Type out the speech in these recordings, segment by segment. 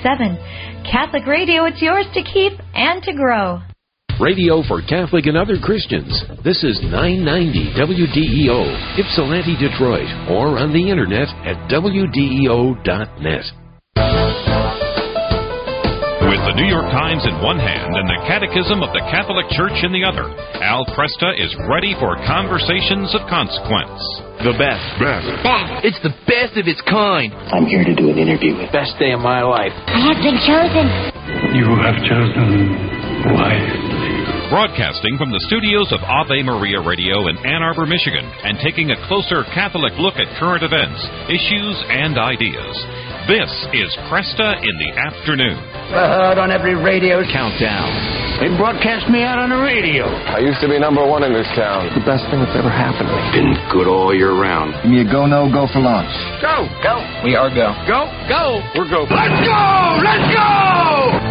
Catholic Radio, it's yours to keep and to grow. Radio for Catholic and other Christians. This is 990 WDEO, Ypsilanti, Detroit, or on the internet at WDEO.net. With the New York Times in one hand and the Catechism of the Catholic Church in the other, Al Kresta is ready for conversations of consequence. The best. It's the best of its kind. I'm here to do an interview. Best day of my life. I have been chosen. You have chosen wisely. Broadcasting from the studios of Ave Maria Radio in Ann Arbor, Michigan, and taking a closer Catholic look at current events, issues, and ideas. This is Kresta in the Afternoon. I heard on every radio countdown. They broadcast me out on the radio. I used to be number one in this town. The best thing that's ever happened to me. Been good all year round. Give me a go, no, go for launch. Go. We are go. Go. We're go. Let's go!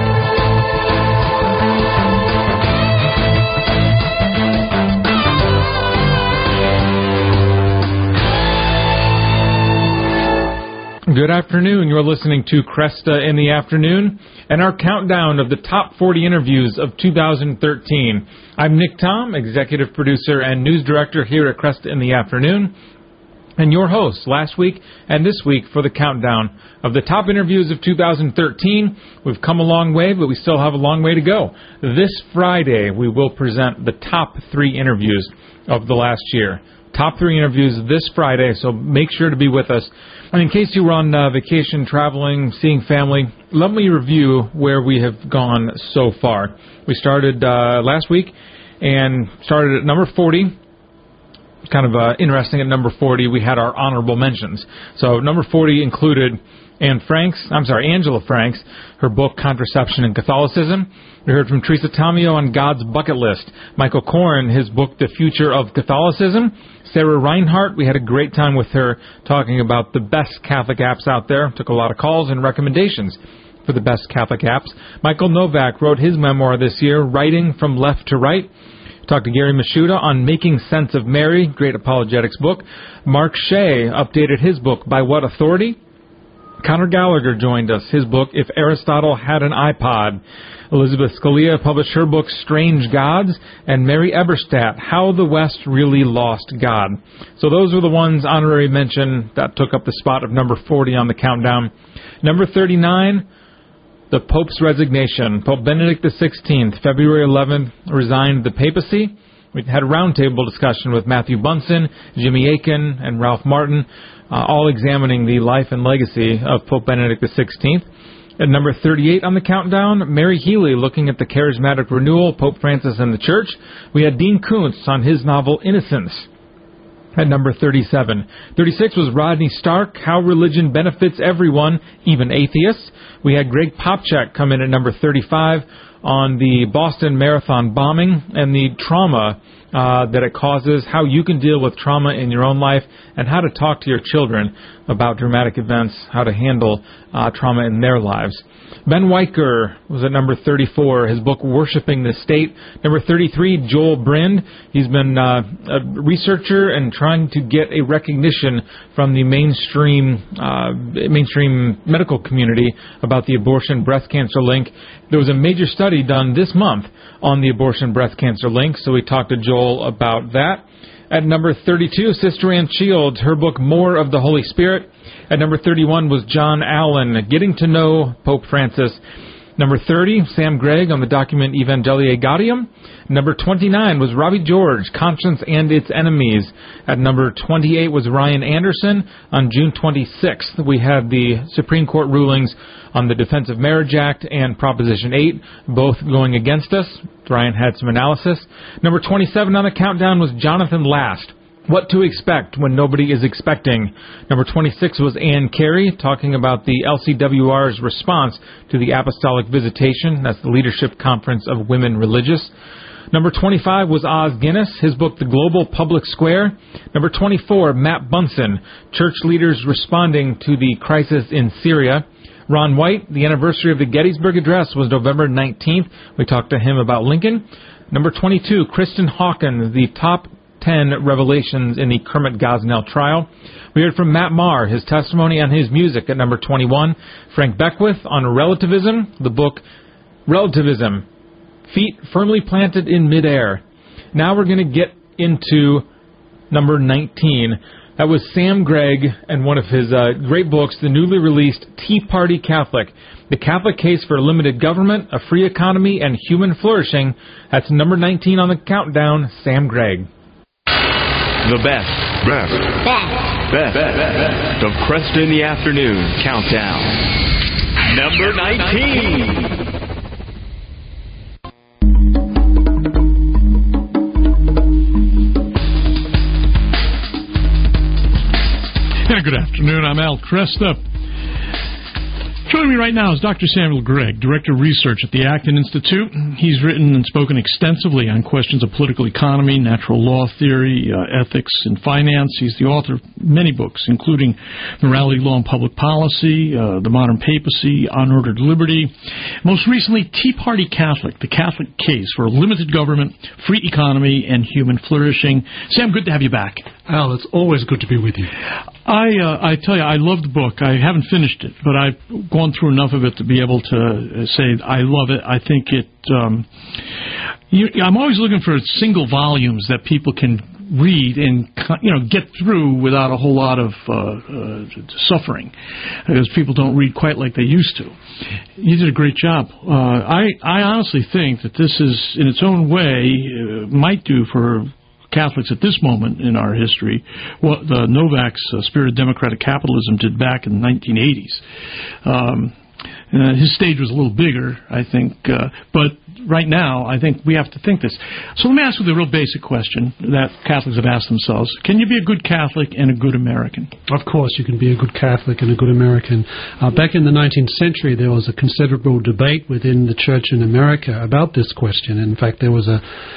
Good afternoon. You're listening to Kresta in the Afternoon and our countdown of the top 40 interviews of 2013. I'm Nick Tom, executive producer and news director here at Kresta in the Afternoon, and your host last week and this week for the countdown of the top interviews of 2013. We've come a long way, but we still have a long way to go. This Friday, we will present the top 3 interviews of the last year. Top 3 interviews this Friday, so make sure to be with us. And in case you were on vacation, traveling, seeing family, let me review where we have gone so far. We started last week and started at number 40. Kind of interesting, at number 40, we had our honorable mentions. So number 40 included Angela Franks, her book, Contraception and Catholicism. We heard from Teresa Tomeo on God's Bucket List. Michael Koren, his book, The Future of Catholicism. Sarah Reinhardt, we had a great time with her talking about the best Catholic apps out there. Took a lot of calls and recommendations for the best Catholic apps. Michael Novak wrote his memoir this year, Writing from Left to Right. Talked to Gary Mashuda on Making Sense of Mary, great apologetics book. Mark Shea updated his book, By What Authority? Conor Gallagher joined us, his book, If Aristotle Had an iPod. Elizabeth Scalia published her book, Strange Gods, and Mary Eberstadt, How the West Really Lost God. So those were the ones, honorary mention, that took up the spot of number 40 on the countdown. Number 39, the Pope's resignation. Pope Benedict XVI, February 11th, resigned the papacy. We had a roundtable discussion with Matthew Bunson, Jimmy Akin, and Ralph Martin, all examining the life and legacy of Pope Benedict XVI. At number 38 on the countdown, Mary Healy looking at the charismatic renewal, Pope Francis and the Church. We had Dean Koontz on his novel Innocence at number 37. 36 was Rodney Stark, How Religion Benefits Everyone, Even Atheists. We had Greg Popchak come in at number 35 on the Boston Marathon bombing and the trauma that it causes, how you can deal with trauma in your own life, and how to talk to your children about dramatic events, how to handle trauma in their lives. Ben Weicker was at number 34, his book Worshipping the State. Number 33, Joel Brind. He's been a researcher and trying to get a recognition from the mainstream medical community about the abortion breast cancer link. There was a major study done this month on the abortion breast cancer link, so we talked to Joel about that. At number 32, Sister Ann Shields, her book More of the Holy Spirit. At number 31 was John Allen, Getting to Know Pope Francis. Number 30, Sam Gregg on the document Evangelii Gaudium. Number 29 was Robbie George, Conscience and Its Enemies. At number 28 was Ryan Anderson. On June 26th, we had the Supreme Court rulings on the Defense of Marriage Act and Proposition 8, both going against us. Ryan had some analysis. Number 27 on the countdown was Jonathan Last, What to Expect When Nobody is Expecting. Number 26 was Ann Carey, talking about the LCWR's response to the Apostolic Visitation. That's the Leadership Conference of Women Religious. Number 25 was Oz Guinness, his book, The Global Public Square. Number 24, Matt Bunson, Church Leaders Responding to the Crisis in Syria. Ron White, the anniversary of the Gettysburg Address was November 19th. We talked to him about Lincoln. Number 22, Kristen Hawkins, the top 10 revelations in the Kermit Gosnell trial. We heard from Matt Maher, his testimony on his music at number 21. Frank Beckwith on relativism, the book Relativism, Feet Firmly Planted in Midair. Now we're going to get into number 19. That was Sam Gregg and one of his great books, the newly released Tea Party Catholic, The Catholic Case for Limited Government, a Free Economy, and Human Flourishing. That's number 19 on the countdown, Sam Gregg. The best of Cresta in the Afternoon Countdown. Number 19. Good afternoon. I'm Al Cresta. Joining me right now is Dr. Samuel Gregg, Director of Research at the Acton Institute. He's written and spoken extensively on questions of political economy, natural law theory, ethics, and finance. He's the author of many books, including Morality, Law, and Public Policy, The Modern Papacy, Unordered Liberty. Most recently, Tea Party Catholic, The Catholic Case for a Limited Government, Free Economy, and Human Flourishing. Sam, good to have you back. Al, it's always good to be with you. I tell you, I love the book. I haven't finished it, but I've gone through enough of it to be able to say I love it. I think it... I'm always looking for single volumes that people can read and get through without a whole lot of suffering, because people don't read quite like they used to. You did a great job. I honestly think that this is, in its own way, might do for Catholics at this moment in our history what the Novak's Spirit of Democratic Capitalism did back in the 1980s. His stage was a little bigger, I think, but right now I think we have to think this. So let me ask you the real basic question that Catholics have asked themselves. Can you be a good Catholic and a good American? Of course you can be a good Catholic and a good American. Back in the 19th century there was a considerable debate within the Church in America about this question. In fact, there was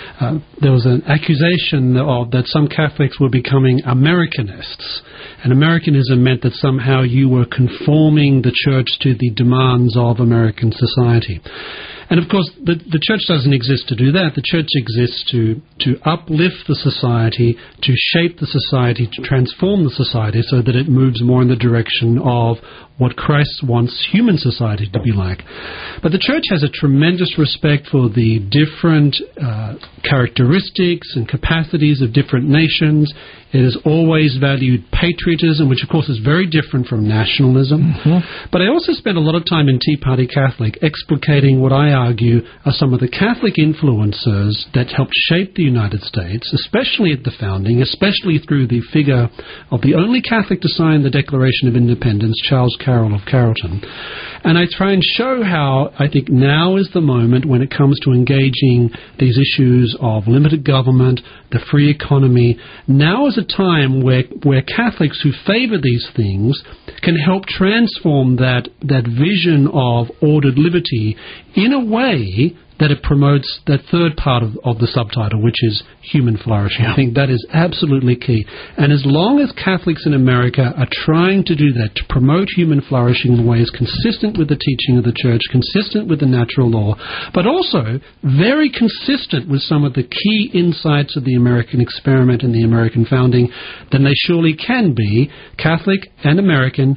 an accusation that some Catholics were becoming Americanists. And Americanism meant that somehow you were conforming the Church to the demands of American society. And of course, the Church doesn't exist to do that. The Church exists to uplift the society, to shape the society, to transform the society so that it moves more in the direction of what Christ wants human society to be like. But the Church has a tremendous respect for the different characteristics and capacities of different nations. It has always valued patriotism, which of course is very different from nationalism. Mm-hmm. But I also spent a lot of time in Tea Party Catholic explicating what I argue are some of the Catholic influences that helped shape the United States, especially at the founding, especially through the figure of the only Catholic to sign the Declaration of Independence, Charles Carroll of Carrollton. And I try and show how I think now is the moment when it comes to engaging these issues of limited government, the free economy. Now is a time where Catholics who favor these things can help transform that vision of ordered liberty in a way that it promotes that third part of the subtitle, which is human flourishing. Yeah. I think that is absolutely key. And as long as Catholics in America are trying to do that, to promote human flourishing in ways consistent with the teaching of the Church, consistent with the natural law, but also very consistent with some of the key insights of the American experiment and the American founding, then they surely can be Catholic and American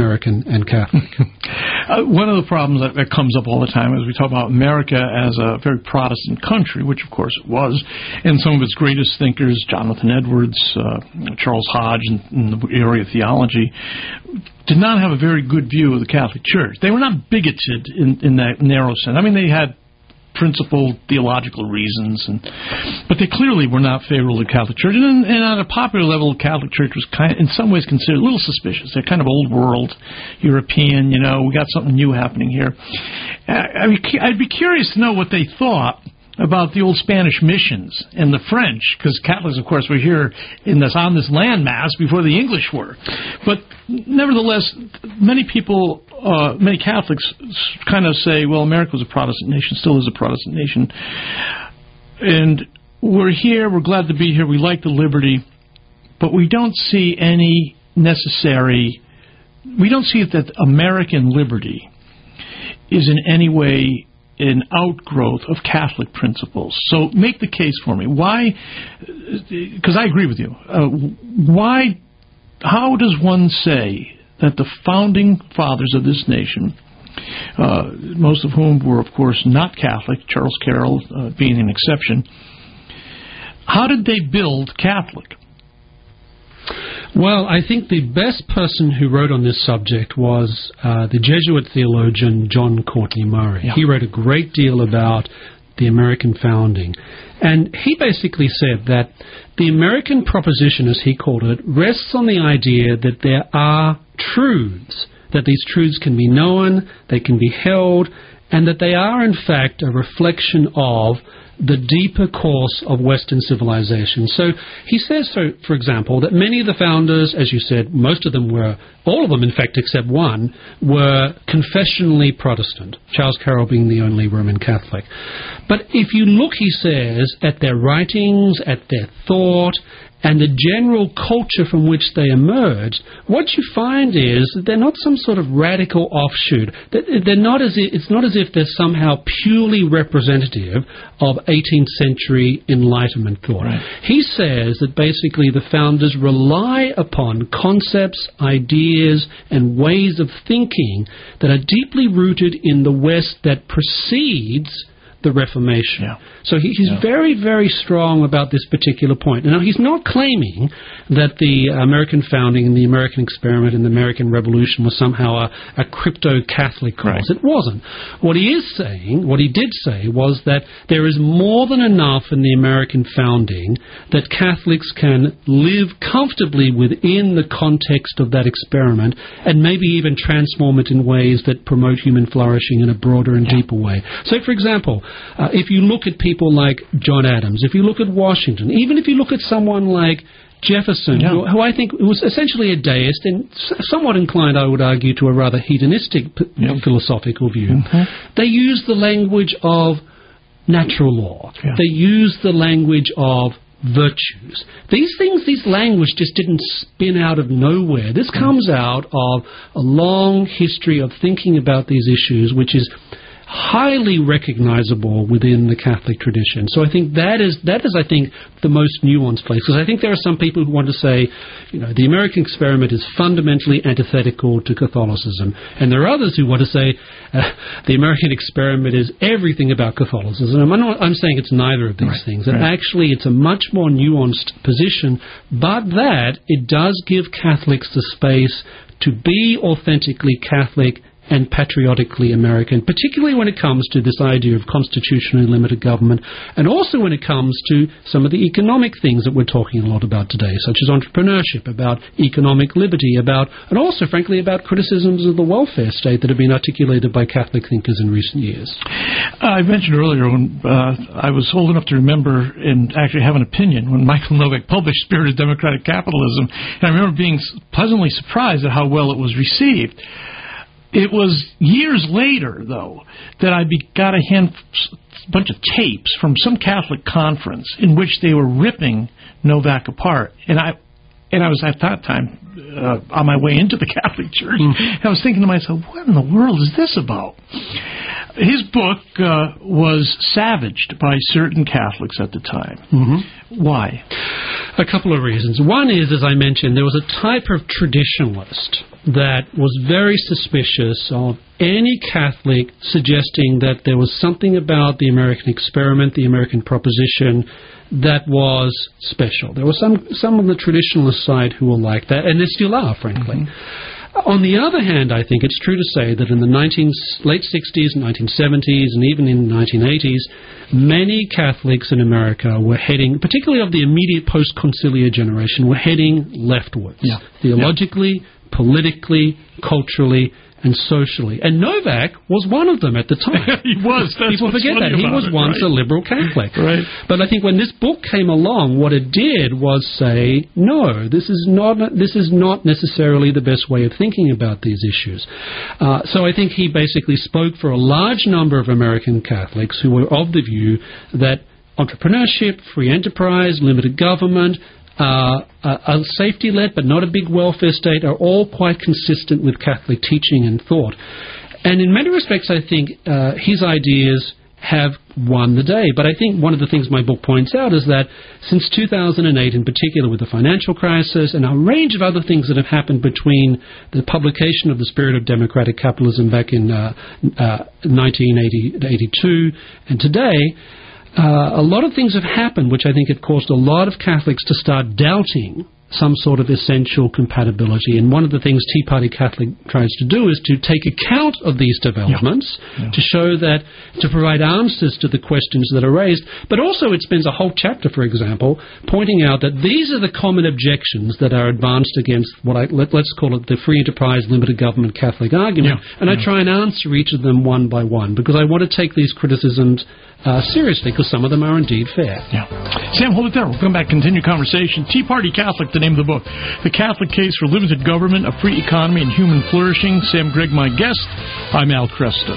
and Catholic. One of the problems that comes up all the time is we talk about America as a very Protestant country, which of course it was, and some of its greatest thinkers, Jonathan Edwards, Charles Hodge in the area of theology, did not have a very good view of the Catholic Church. They were not bigoted in that narrow sense. I mean, they had principled theological reasons, but they clearly were not favorable to the Catholic Church. And on a popular level, the Catholic Church was in some ways considered a little suspicious. They're kind of old world, European, we got something new happening here. I'd be curious to know what they thought about the old Spanish missions and the French, because Catholics, of course, were here on this landmass before the English were. But nevertheless, many Catholics kind of say, well, America was a Protestant nation, still is a Protestant nation. And we're here, we're glad to be here, we like the liberty, but we don't see we don't see that American liberty is in any way an outgrowth of Catholic principles. So make the case for me. Why? Because I agree with you. How does one say that the founding fathers of this nation, most of whom were, of course, not Catholic, Charles Carroll being an exception, how did they build Catholic? Well, I think the best person who wrote on this subject was the Jesuit theologian John Courtney Murray. Yeah. He wrote a great deal about the American founding. And he basically said that the American proposition, as he called it, rests on the idea that there are truths, that these truths can be known, they can be held, and that they are, in fact, a reflection of the deeper course of Western civilization. So he says, for example, that many of the founders, as you said, most of them were, all of them, in fact, except one, were confessionally Protestant, Charles Carroll being the only Roman Catholic. But if you look, he says, at their writings, at their thought, and the general culture from which they emerged, what you find is that they're not some sort of radical offshoot. They're not as if, it's not as if they're somehow purely representative of 18th century Enlightenment thought. Right. He says that basically the founders rely upon concepts, ideas, and ways of thinking that are deeply rooted in the West that precedes the Reformation. Yeah. So he's very, very strong about this particular point. Now, he's not claiming that the American founding and the American experiment and the American Revolution was somehow a crypto-Catholic cause. Right. It wasn't. What he is saying, what he did say, was that there is more than enough in the American founding that Catholics can live comfortably within the context of that experiment and maybe even transform it in ways that promote human flourishing in a broader and deeper way. So, for example, if you look at people like John Adams, if you look at Washington, even if you look at someone like Jefferson, who I think was essentially a deist and somewhat inclined, I would argue, to a rather hedonistic philosophical view, they use the language of natural law. Yeah. They use the language of virtues. These things, this language just didn't spin out of nowhere. This comes out of a long history of thinking about these issues, which is highly recognizable within the Catholic tradition. So I think that is I think, the most nuanced place. Because I think there are some people who want to say, the American experiment is fundamentally antithetical to Catholicism. And there are others who want to say the American experiment is everything about Catholicism. I'm saying it's neither of these things. And actually it's a much more nuanced position, but that it does give Catholics the space to be authentically Catholic and patriotically American, particularly when it comes to this idea of constitutionally limited government, and also when it comes to some of the economic things that we're talking a lot about today, such as entrepreneurship, about economic liberty, and also, frankly, about criticisms of the welfare state that have been articulated by Catholic thinkers in recent years. I mentioned earlier when I was old enough to remember and actually have an opinion when Michael Novak published Spirit of Democratic Capitalism, and I remember being pleasantly surprised at how well it was received. It was years later, though, that I got a bunch of tapes from some Catholic conference in which they were ripping Novak apart. And I was at that time on my way into the Catholic Church. And I was thinking to myself, what in the world is this about? His book was savaged by certain Catholics at the time. Why? A couple of reasons. One is, as I mentioned, there was a type of traditionalist that was very suspicious of any Catholic suggesting that there was something about the American experiment, the American proposition, that was special. There were some on the traditionalist side who were like that, and there still are, frankly. On the other hand, I think it's true to say that in the late 60s and 1970s and even in the 1980s, many Catholics in America were heading, particularly of the immediate post-conciliar generation, were heading leftwards, theologically, politically, culturally, and socially. And Novak was one of them at the time. He was. People forget that. He was once a liberal Catholic. Right. But I think when this book came along, what it did was say, no, this is not necessarily the best way of thinking about these issues. So I think he basically spoke for a large number of American Catholics who were of the view that entrepreneurship, free enterprise, limited government, a safety net but not a big welfare state are all quite consistent with Catholic teaching and thought. And in many respects, I think his ideas have won the day. But I think one of the things my book points out is that since 2008, in particular with the financial crisis and a range of other things that have happened between the publication of The Spirit of Democratic Capitalism back in 1982 and today, a lot of things have happened which I think have caused a lot of Catholics to start doubting some sort of essential compatibility. And one of the things Tea Party Catholic tries to do is to take account of these developments, to show that, to provide answers to the questions that are raised. But also it spends a whole chapter, for example, pointing out that these are the common objections that are advanced against what let's call it the free enterprise, limited government Catholic argument. And I try and answer each of them one by one, because I want to take these criticisms seriously, because some of them are indeed fair. Sam, hold it there. We'll come back, continue conversation. Tea Party Catholic, the name of the book. The Catholic Case for Limited Government, a Free Economy, and Human Flourishing. Sam Gregg, my guest. I'm Al Kresta.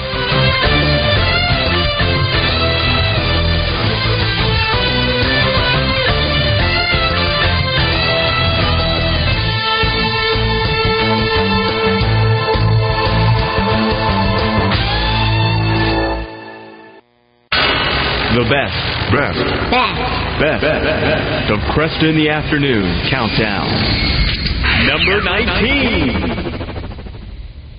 The best of Kresta in the Afternoon Countdown. Number 19.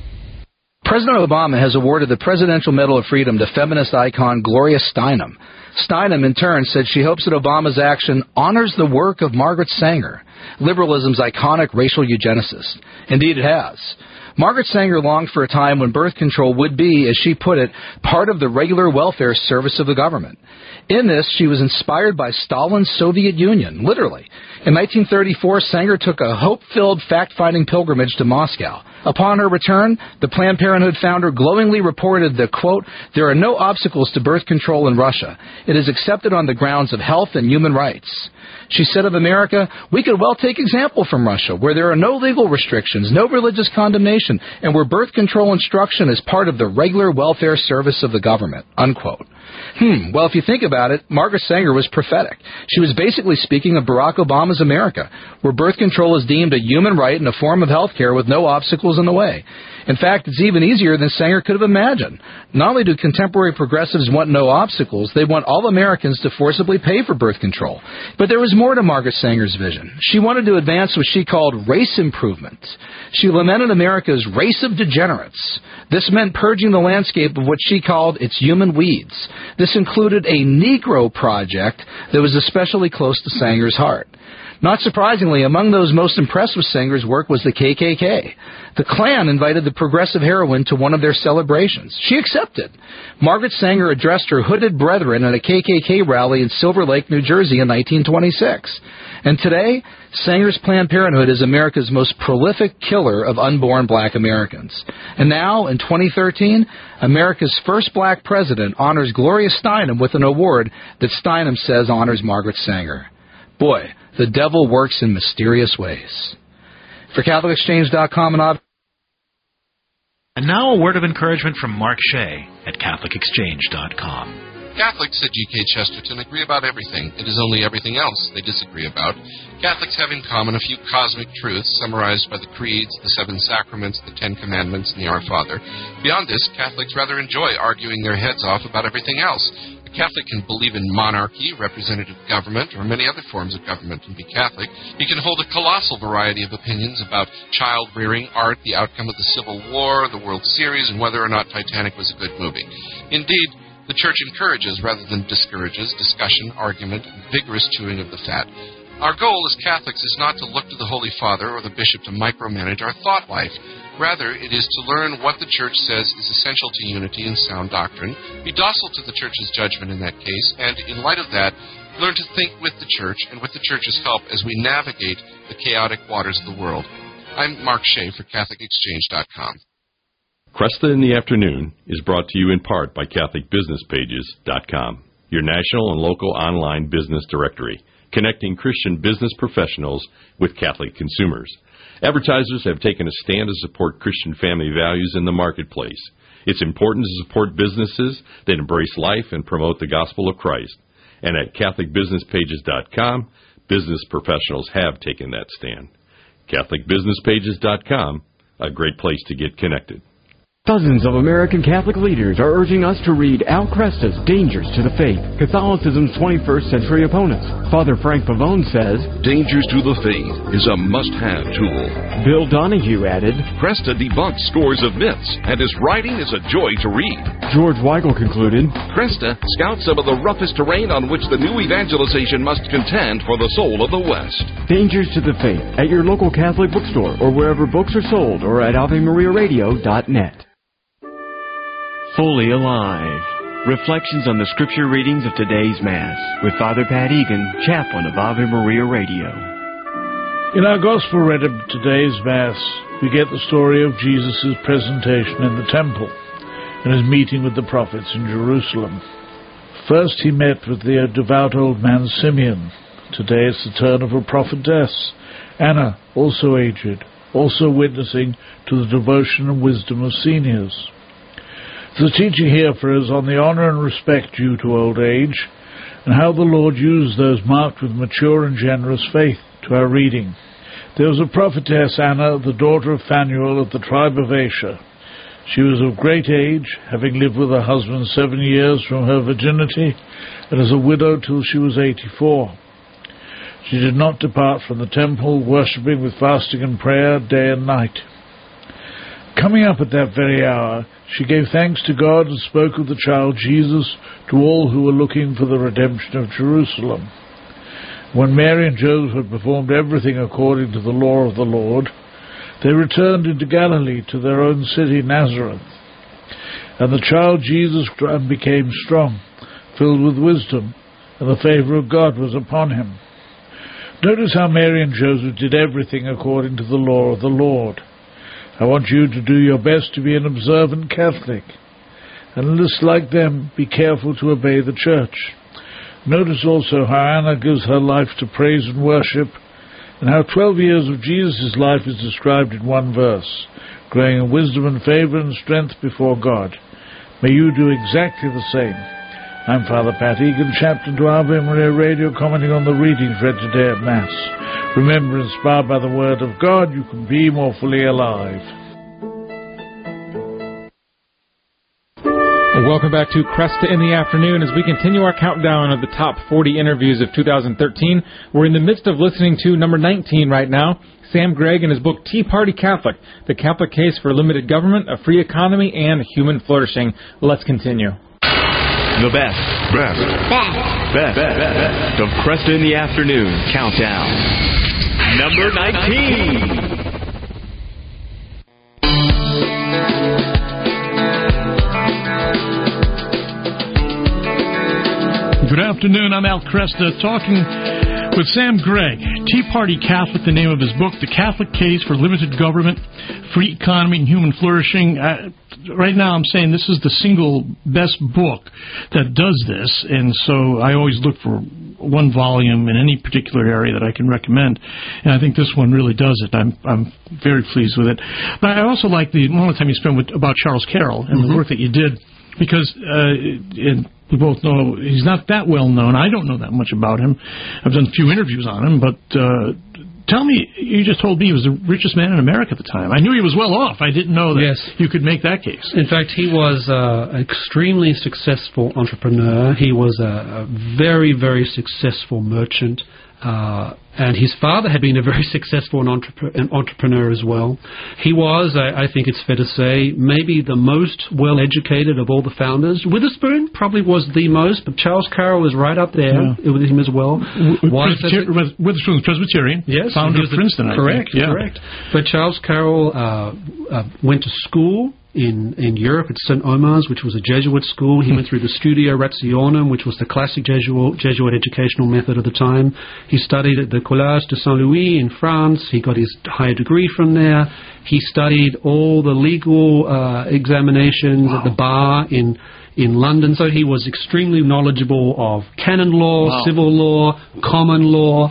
President Obama has awarded the Presidential Medal of Freedom to feminist icon Gloria Steinem. Steinem, in turn, said she hopes that Obama's action honors the work of Margaret Sanger, liberalism's iconic racial eugenicist. Indeed, it has. Margaret Sanger longed for a time when birth control would be, as she put it, part of the regular welfare service of the government. In this, she was inspired by Stalin's Soviet Union, literally. In 1934, Sanger took a hope-filled, fact-finding pilgrimage to Moscow. Upon her return, the Planned Parenthood founder glowingly reported that, quote, "There are no obstacles to birth control in Russia. It is accepted on the grounds of health and human rights." She said of America, "We could well take example from Russia, where there are no legal restrictions, no religious condemnation, and where birth control instruction is part of the regular welfare service of the government," unquote. Well, if you think about it, Margaret Sanger was prophetic. She was basically speaking of Barack Obama's America, where birth control is deemed a human right and a form of health care with no obstacles in the way. In fact, it's even easier than Sanger could have imagined. Not only do contemporary progressives want no obstacles, they want all Americans to forcibly pay for birth control. But there was more to Margaret Sanger's vision. She wanted to advance what she called race improvement. She lamented America's race of degenerates. This meant purging the landscape of what she called its human weeds. This included a Negro project that was especially close to Sanger's heart. Not surprisingly, among those most impressed with Sanger's work was the KKK. The Klan invited the progressive heroine to one of their celebrations. She accepted. Margaret Sanger addressed her hooded brethren at a KKK rally in Silver Lake, New Jersey in 1926. And today, Sanger's Planned Parenthood is America's most prolific killer of unborn black Americans. And now, in 2013, America's first black president honors Gloria Steinem with an award that Steinem says honors Margaret Sanger. Boy, the devil works in mysterious ways. For CatholicExchange.com and now a word of encouragement from Mark Shea at CatholicExchange.com. Catholics, said G.K. Chesterton, agree about everything. It is only everything else they disagree about. Catholics have in common a few cosmic truths summarized by the creeds, the 7 sacraments, the 10 commandments, and the Our Father. Beyond this, Catholics rather enjoy arguing their heads off about everything else. A Catholic can believe in monarchy, representative government, or many other forms of government and be Catholic. He can hold a colossal variety of opinions about child-rearing, art, the outcome of the Civil War, the World Series, and whether or not Titanic was a good movie. Indeed, the Church encourages rather than discourages discussion, argument, and vigorous chewing of the fat. Our goal as Catholics is not to look to the Holy Father or the Bishop to micromanage our thought life. Rather, it is to learn what the Church says is essential to unity and sound doctrine, be docile to the Church's judgment in that case, and, in light of that, learn to think with the Church and with the Church's help as we navigate the chaotic waters of the world. I'm Mark Shea for CatholicExchange.com. Kresta in the Afternoon is brought to you in part by CatholicBusinessPages.com, your national and local online business directory, connecting Christian business professionals with Catholic consumers. Advertisers have taken a stand to support Christian family values in the marketplace. It's important to support businesses that embrace life and promote the gospel of Christ. And at CatholicBusinessPages.com, business professionals have taken that stand. CatholicBusinessPages.com, a great place to get connected. Dozens of American Catholic leaders are urging us to read Al Cresta's Dangers to the Faith, Catholicism's 21st Century Opponents. Father Frank Pavone says, Dangers to the Faith is a must-have tool. Bill Donahue added, Cresta debunks scores of myths, and his writing is a joy to read. George Weigel concluded, Cresta scouts some of the roughest terrain on which the new evangelization must contend for the soul of the West. Dangers to the Faith at your local Catholic bookstore or wherever books are sold or at AveMariaRadio.net. Fully Alive. Reflections on the scripture readings of today's Mass with Father Pat Egan, chaplain of Ave Maria Radio. In our Gospel read of today's Mass, we get the story of Jesus' presentation in the temple and his meeting with the prophets in Jerusalem. First he met with the devout old man Simeon. Today it's the turn of a prophetess, Anna, also aged, also witnessing to the devotion and wisdom of seniors. The teaching here for us on the honor and respect due to old age, and how the Lord used those marked with mature and generous faith to our reading. There was a prophetess, Anna, the daughter of Phanuel of the tribe of Asher. She was of great age, having lived with her husband 7 years from her virginity, and as a widow till she was 84. She did not depart from the temple, worshipping with fasting and prayer day and night. Coming up at that very hour, she gave thanks to God and spoke of the child Jesus to all who were looking for the redemption of Jerusalem. When Mary and Joseph had performed everything according to the law of the Lord, they returned into Galilee to their own city, Nazareth. And the child Jesus became strong, filled with wisdom, and the favor of God was upon him. Notice how Mary and Joseph did everything according to the law of the Lord. I want you to do your best to be an observant Catholic, and just like them, be careful to obey the Church. Notice also how Anna gives her life to praise and worship, and how 12 years of Jesus' life is described in one verse, growing in wisdom and favor and strength before God. May you do exactly the same. I'm Father Pat Egan, chaplain to Ave Maria Radio, commenting on the readings read today at Mass. Remember, inspired by the Word of God, you can be more fully alive. Welcome back to Cresta in the Afternoon as we continue our countdown of the top 40 interviews of 2013. We're in the midst of listening to number 19 right now, Sam Gregg and his book Tea Party Catholic, The Catholic Case for Limited Government, a Free Economy, and Human Flourishing. Let's continue. The best of Cresta in the Afternoon Countdown. Number 19. Good afternoon, I'm Al Cresta, talking with Sam Gregg. Tea Party Catholic, the name of his book, The Catholic Case for Limited Government, Free Economy, and Human Flourishing. Right now I'm saying this is the single best book that does this, and so I always look for one volume in any particular area that I can recommend, and I think this one really does it. I'm very pleased with it. But I also like the amount of time you spent about Charles Carroll and the work that you did, because we both know he's not that well known. I don't know that much about him. I've done a few interviews on him, but tell me, you just told me he was the richest man in America at the time. I knew he was well off. I didn't know that you could make that case. In fact, he was an extremely successful entrepreneur. He was a very, very successful merchant. And his father had been a very successful entrepreneur as well. He was, I think it's fair to say, maybe the most well-educated of all the founders. Witherspoon probably was the most, but Charles Carroll was right up there with him as well. Witherspoon was Presbyterian, founder of Princeton, I think. Correct. But Charles Carroll went to school in Europe at St. Omar's, which was a Jesuit school. He went through the Studia Rationum, which was the classic Jesuit educational method of the time. He studied at the Collège de Saint-Louis in France. He got his higher degree from there. He studied all the legal examinations at the bar in London, so he was extremely knowledgeable of canon law, civil law, common law.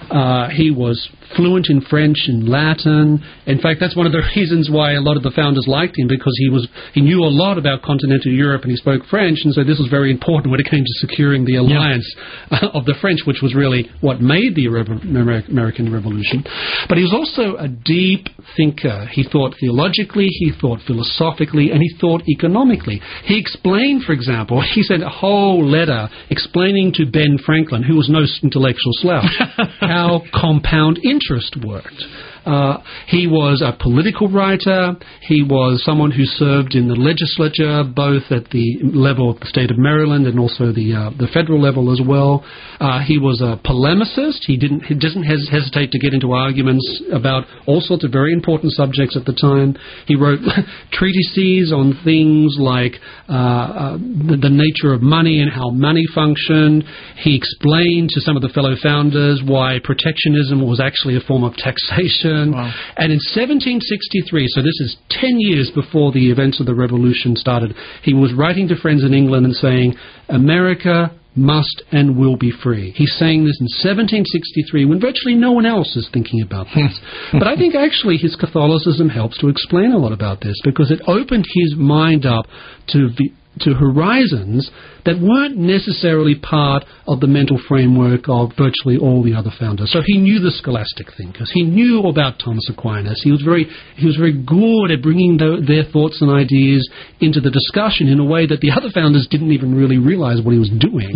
He was fluent in French and Latin. In fact, that's one of the reasons why a lot of the founders liked him, because he knew a lot about continental Europe and he spoke French, and so this was very important when it came to securing the alliance of the French, which was really what made the American Revolution. But he was also a deep thinker. He thought theologically, he thought philosophically, and he thought economically. He explained, for example, he sent a whole letter explaining to Ben Franklin, who was no intellectual slouch, how compound interest worked. He was a political writer. He was someone who served in the legislature, both at the level of the state of Maryland and also the federal level as well. He was a polemicist. He doesn't hesitate to get into arguments about all sorts of very important subjects at the time. He wrote treatises on things like the nature of money and how money functioned. He explained to some of the fellow founders why protectionism was actually a form of taxation. Wow. And in 1763, so this is 10 years before the events of the Revolution started, he was writing to friends in England and saying, America must and will be free. He's saying this in 1763 when virtually no one else is thinking about this. But I think actually his Catholicism helps to explain a lot about this, because it opened his mind up to horizons that weren't necessarily part of the mental framework of virtually all the other founders. So he knew the scholastic thinkers. He knew about Thomas Aquinas. He was very good at bringing their thoughts and ideas into the discussion in a way that the other founders didn't even really realize what he was doing.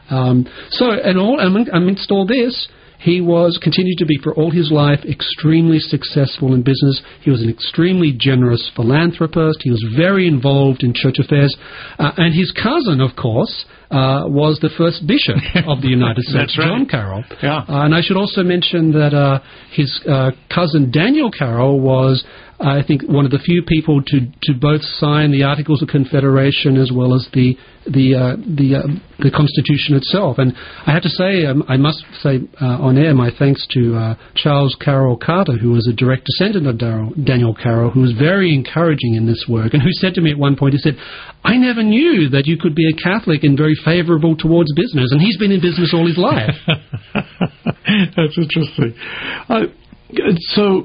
Amidst all this, he continued to be, for all his life, extremely successful in business. He was an extremely generous philanthropist. He was very involved in church affairs. And his cousin, of course, was the first bishop of the United States, John Carroll. And I should also mention that his cousin Daniel Carroll was, I think, one of the few people to both sign the Articles of Confederation as well as the Constitution itself. And I have to say, I must say on air, my thanks to Charles Carroll Carter, who was a direct descendant of Daniel Carroll, who was very encouraging in this work, and who said to me at one point, he said, I never knew that you could be a Catholic and very favourable towards business, and he's been in business all his life. That's interesting. So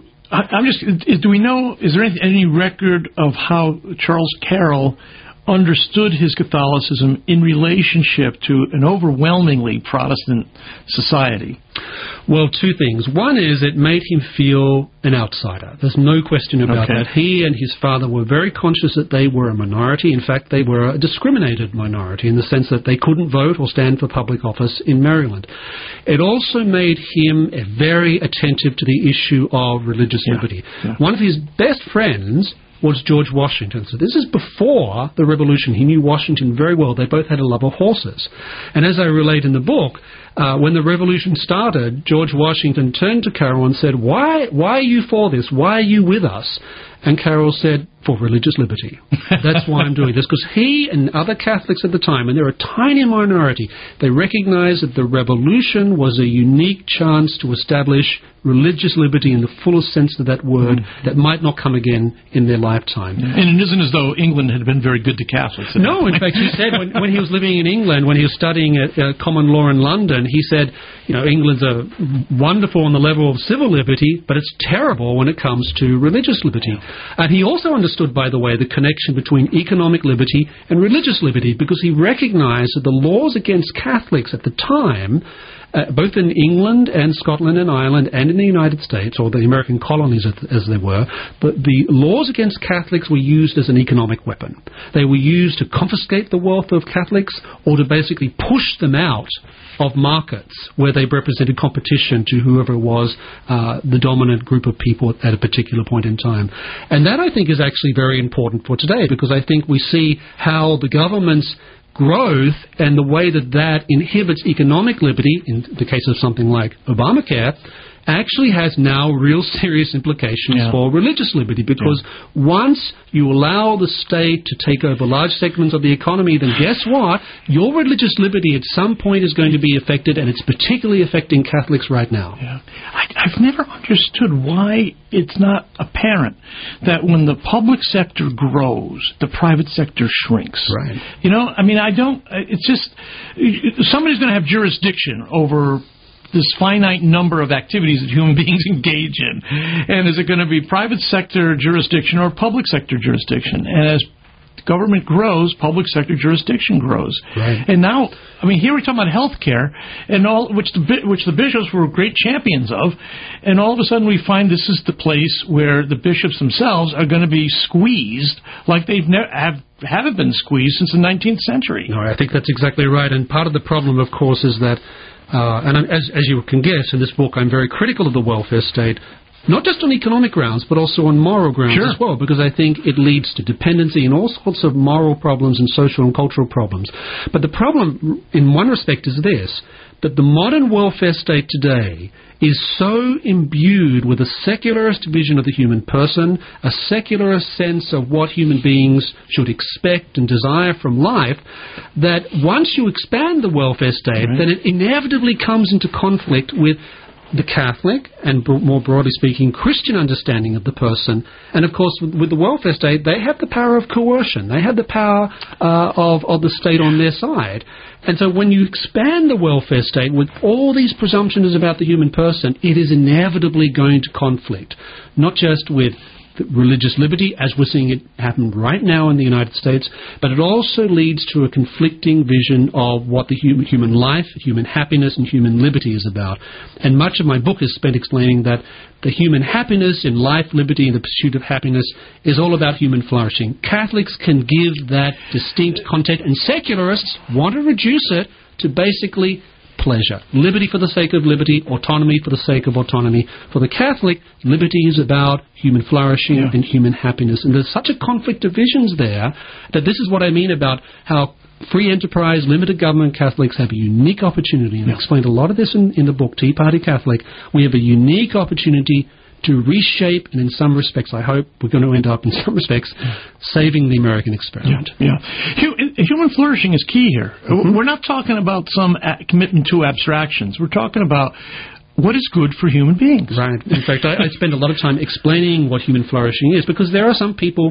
do we know, is there any record of how Charles Carroll understood his Catholicism in relationship to an overwhelmingly Protestant society? Well, two things. One is it made him feel an outsider. There's no question about that. He and his father were very conscious that they were a minority. In fact, they were a discriminated minority in the sense that they couldn't vote or stand for public office in Maryland. It also made him very attentive to the issue of religious liberty. One of his best friends was George Washington. So this is before the Revolution. He knew Washington very well. They both had a love of horses. And as I relate in the book, when the Revolution started, George Washington turned to Carroll and said, why are you for this? Why are you with us? And Carroll said, for religious liberty. That's why I'm doing this. Because he and other Catholics at the time, and they're a tiny minority, they recognized that the Revolution was a unique chance to establish religious liberty in the fullest sense of that word that might not come again in their lifetime. And it isn't as though England had been very good to Catholics. No, in fact, he said when he was living in England, when he was studying at common law in London, he said, England's wonderful on the level of civil liberty, but it's terrible when it comes to religious liberty. And he also understood, by the way, the connection between economic liberty and religious liberty, because he recognized that the laws against Catholics at the time, both in England and Scotland and Ireland and in the United States, or the American colonies as they were, but the laws against Catholics were used as an economic weapon. They were used to confiscate the wealth of Catholics or to basically push them out of markets where they represented competition to whoever was the dominant group of people at a particular point in time. And that, I think, is actually very important for today, because I think we see how the government's growth and the way that inhibits economic liberty, in the case of something like Obamacare, actually has now real serious implications for religious liberty, because once you allow the state to take over large segments of the economy, then guess what? Your religious liberty at some point is going to be affected, and it's particularly affecting Catholics right now. I've never understood why it's not apparent that when the public sector grows, the private sector shrinks. Right. It's just, somebody's going to have jurisdiction over finite number of activities that human beings engage in. And is it going to be private sector jurisdiction or public sector jurisdiction? And as government grows, public sector jurisdiction grows. Right. And now, I mean, here we're talking about health care, and which the bishops were great champions of, and all of a sudden we find this is the place where the bishops themselves are going to be squeezed like they've haven't been squeezed since the 19th century. No, I think that's exactly right. And part of the problem, of course, is that, as you can guess, in this book I'm very critical of the welfare state, not just on economic grounds, but also on moral grounds as well, because I think it leads to dependency and all sorts of moral problems and social and cultural problems. But the problem, in one respect, is this, that the modern welfare state today is so imbued with a secularist vision of the human person, a secularist sense of what human beings should expect and desire from life, that once you expand the welfare state, then it inevitably comes into conflict with the Catholic and, more broadly speaking, Christian understanding of the person. And, of course, with the welfare state, they have the power of coercion. They have the power of the state on their side. And so when you expand the welfare state with all these presumptions about the human person, it is inevitably going to conflict, not just with religious liberty, as we're seeing it happen right now in the United States, but it also leads to a conflicting vision of what the human life, human happiness, and human liberty is about. And much of my book is spent explaining that the human happiness in life, liberty, and the pursuit of happiness is all about human flourishing. Catholics can give that distinct content, and secularists want to reduce it to basically pleasure. Liberty for the sake of liberty, autonomy for the sake of autonomy. For the Catholic, liberty is about human flourishing and human happiness. And there's such a conflict of visions there that this is what I mean about how free enterprise, limited government Catholics have a unique opportunity. And I explained a lot of this in the book, Tea Party Catholic. We have a unique opportunity to reshape, and in some respects, I hope we're going to end up, in some respects, saving the American experiment. Human flourishing is key here. We're not talking about some commitment to abstractions. We're talking about what is good for human beings. Right. In fact, I spend a lot of time explaining what human flourishing is, because there are some people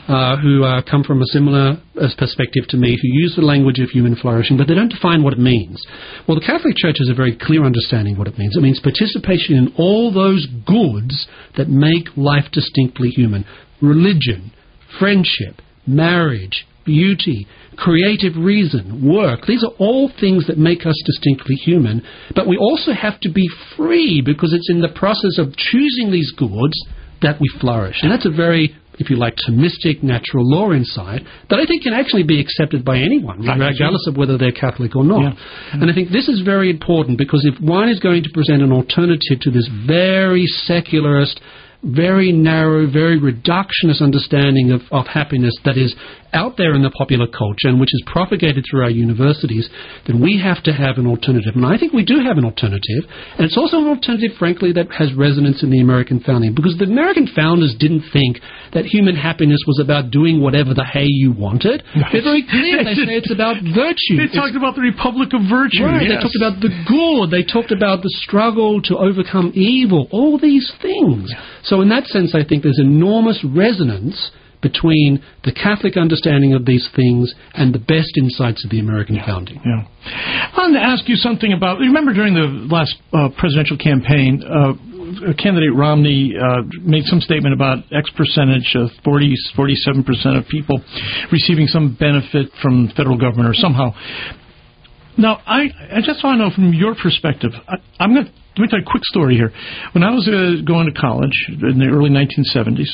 who come from a similar perspective to me who use the language of human flourishing, but they don't define what it means. Well, the Catholic Church has a very clear understanding of what it means. It means participation in all those goods that make life distinctly human. Religion, friendship, marriage, beauty, creative reason, work. These are all things that make us distinctly human, but we also have to be free, because it's in the process of choosing these goods that we flourish. And that's a very, if you like, Thomistic natural law insight that I think can actually be accepted by anyone, regardless of whether they're Catholic or not. And I think this is very important, because if one is going to present an alternative to this very secularist, very narrow, very reductionist understanding of happiness that is out there in the popular culture and which is propagated through our universities, then we have to have an alternative. And I think we do have an alternative. And it's also an alternative, frankly, that has resonance in the American founding, because the American founders didn't think that human happiness was about doing whatever the hey you wanted. They're very clear. They say it's about virtue. They talked about the Republic of Virtue. Right. They talked about the good. They talked about the struggle to overcome evil. All these things. So in that sense, I think there's enormous resonance between the Catholic understanding of these things and the best insights of the American founding. I wanted to ask you something about, remember during the last presidential campaign, candidate Romney made some statement about X percentage of 47% of people receiving some benefit from the federal government or somehow. Now, I just want to know from your perspective, let me tell you a quick story here. When I was going to college in the early 1970s,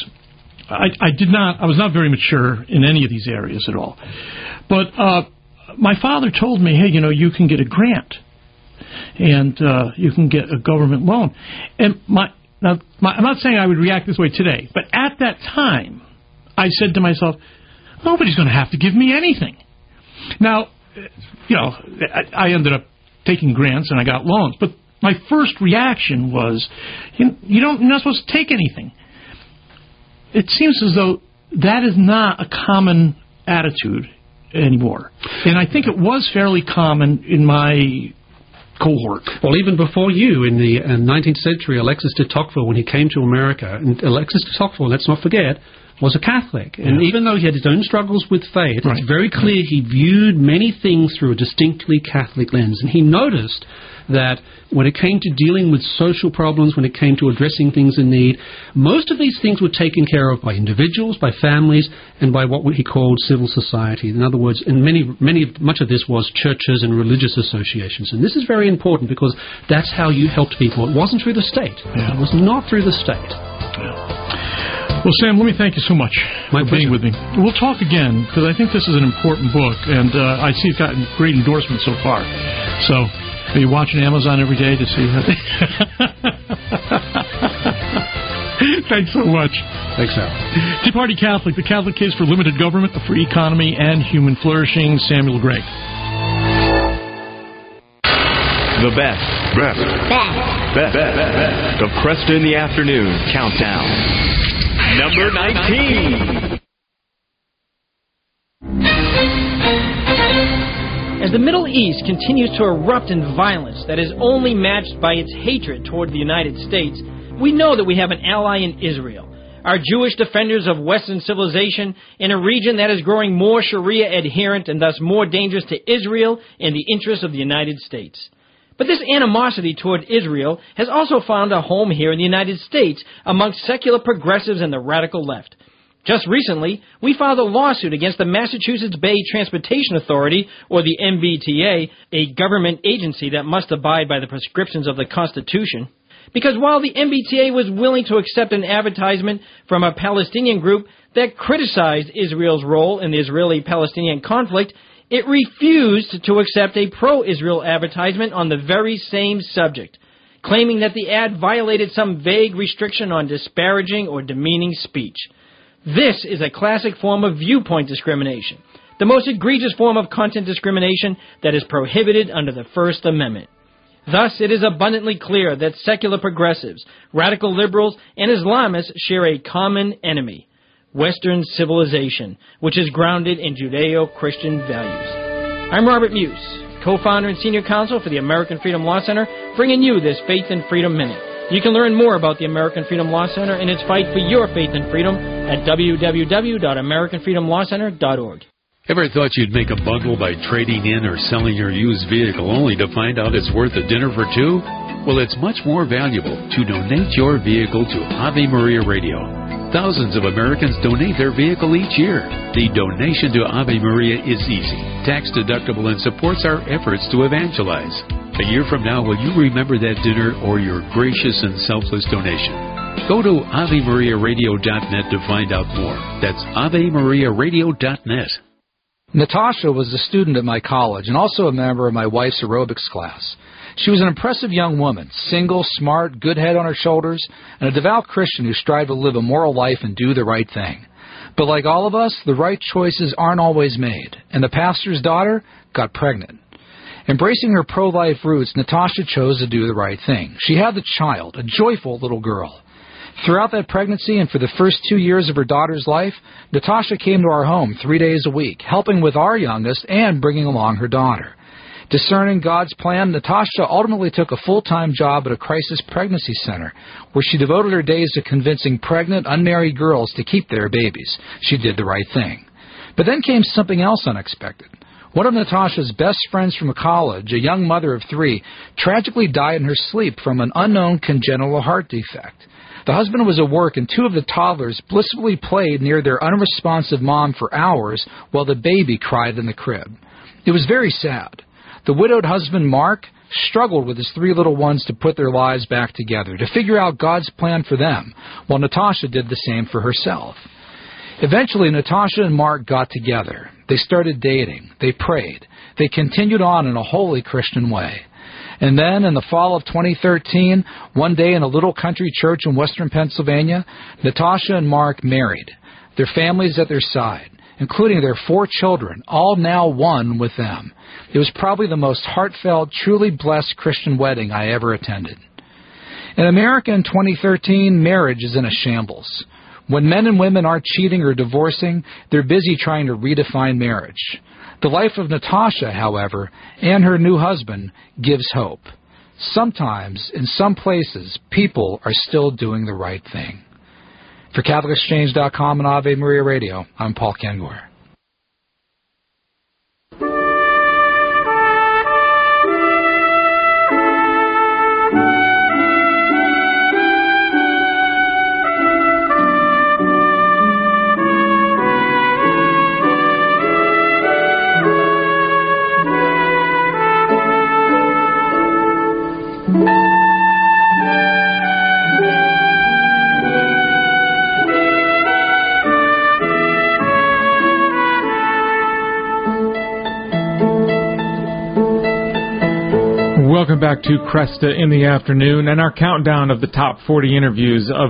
I was not very mature in any of these areas at all. But my father told me, hey, you can get a grant and you can get a government loan. And I'm not saying I would react this way today, but at that time, I said to myself, nobody's going to have to give me anything. Now, I ended up taking grants and I got loans, but my first reaction was, you're not supposed to take anything. It seems as though that is not a common attitude anymore. And I think it was fairly common in my cohort. Well, even before you, in the 19th century, Alexis de Tocqueville, when he came to America, and Alexis de Tocqueville, let's not forget, was a Catholic. And even though he had his own struggles with faith, it's very clear he viewed many things through a distinctly Catholic lens. And he noticed that when it came to dealing with social problems, when it came to addressing things in need, most of these things were taken care of by individuals, by families, and by what he called civil society. In other words, and much of this was churches and religious associations. And this is very important because that's how you helped people. It wasn't through the state. It was not through the state. Well, Sam, let me thank you so much for being with me. We'll talk again, because I think this is an important book, and I see it's gotten great endorsement so far. So, are you watching Amazon every day to see how... Thanks so much. Thanks, Al. Tea Party Catholic, the Catholic case for limited government, a free economy, and human flourishing. Samuel Gregg. The best of Cresta in the Afternoon Countdown. Number 19. As the Middle East continues to erupt in violence that is only matched by its hatred toward the United States, we know that we have an ally in Israel, our Jewish defenders of Western civilization in a region that is growing more Sharia adherent and thus more dangerous to Israel in the interests of the United States. But this animosity toward Israel has also found a home here in the United States amongst secular progressives and the radical left. Just recently, we filed a lawsuit against the Massachusetts Bay Transportation Authority, or the MBTA, a government agency that must abide by the prescriptions of the Constitution. Because while the MBTA was willing to accept an advertisement from a Palestinian group that criticized Israel's role in the Israeli-Palestinian conflict, it refused to accept a pro-Israel advertisement on the very same subject, claiming that the ad violated some vague restriction on disparaging or demeaning speech. This is a classic form of viewpoint discrimination, the most egregious form of content discrimination that is prohibited under the First Amendment. Thus, it is abundantly clear that secular progressives, radical liberals, and Islamists share a common enemy: Western civilization, which is grounded in Judeo-Christian values. I'm Robert Muse, co-founder and senior counsel for the American Freedom Law Center, bringing you this Faith and Freedom Minute. You can learn more about the American Freedom Law Center and its fight for your faith and freedom at www.americanfreedomlawcenter.org. Ever thought you'd make a bundle by trading in or selling your used vehicle only to find out it's worth a dinner for two? Well, it's much more valuable to donate your vehicle to Ave Maria Radio. Thousands of Americans donate their vehicle each year. The donation to Ave Maria is easy, tax-deductible, and supports our efforts to evangelize. A year from now, will you remember that dinner or your gracious and selfless donation? Go to AveMariaRadio.net to find out more. That's AveMariaRadio.net. Natasha was a student at my college and also a member of my wife's aerobics class. She was an impressive young woman, single, smart, good head on her shoulders, and a devout Christian who strived to live a moral life and do the right thing. But like all of us, the right choices aren't always made, and the pastor's daughter got pregnant. Embracing her pro-life roots, Natasha chose to do the right thing. She had the child, a joyful little girl. Throughout that pregnancy and for the first 2 years of her daughter's life, Natasha came to our home 3 days a week, helping with our youngest and bringing along her daughter. Discerning God's plan, Natasha ultimately took a full-time job at a crisis pregnancy center, where she devoted her days to convincing pregnant, unmarried girls to keep their babies. She did the right thing. But then came something else unexpected. One of Natasha's best friends from college, a young mother of 3, tragically died in her sleep from an unknown congenital heart defect. The husband was at work, and 2 of the toddlers blissfully played near their unresponsive mom for hours while the baby cried in the crib. It was very sad. The widowed husband, Mark, struggled with his 3 little ones to put their lives back together, to figure out God's plan for them, while Natasha did the same for herself. Eventually, Natasha and Mark got together. They started dating. They prayed. They continued on in a holy Christian way. And then, in the fall of 2013, one day in a little country church in western Pennsylvania, Natasha and Mark married. Their families at their side, including their 4 children, all now one with them. It was probably the most heartfelt, truly blessed Christian wedding I ever attended. In America in 2013, marriage is in a shambles. When men and women aren't cheating or divorcing, they're busy trying to redefine marriage. The life of Natasha, however, and her new husband gives hope. Sometimes, in some places, people are still doing the right thing. For CatholicExchange.com and Ave Maria Radio, I'm Paul Kengor. Welcome back to Cresta in the Afternoon and our countdown of the top 40 interviews of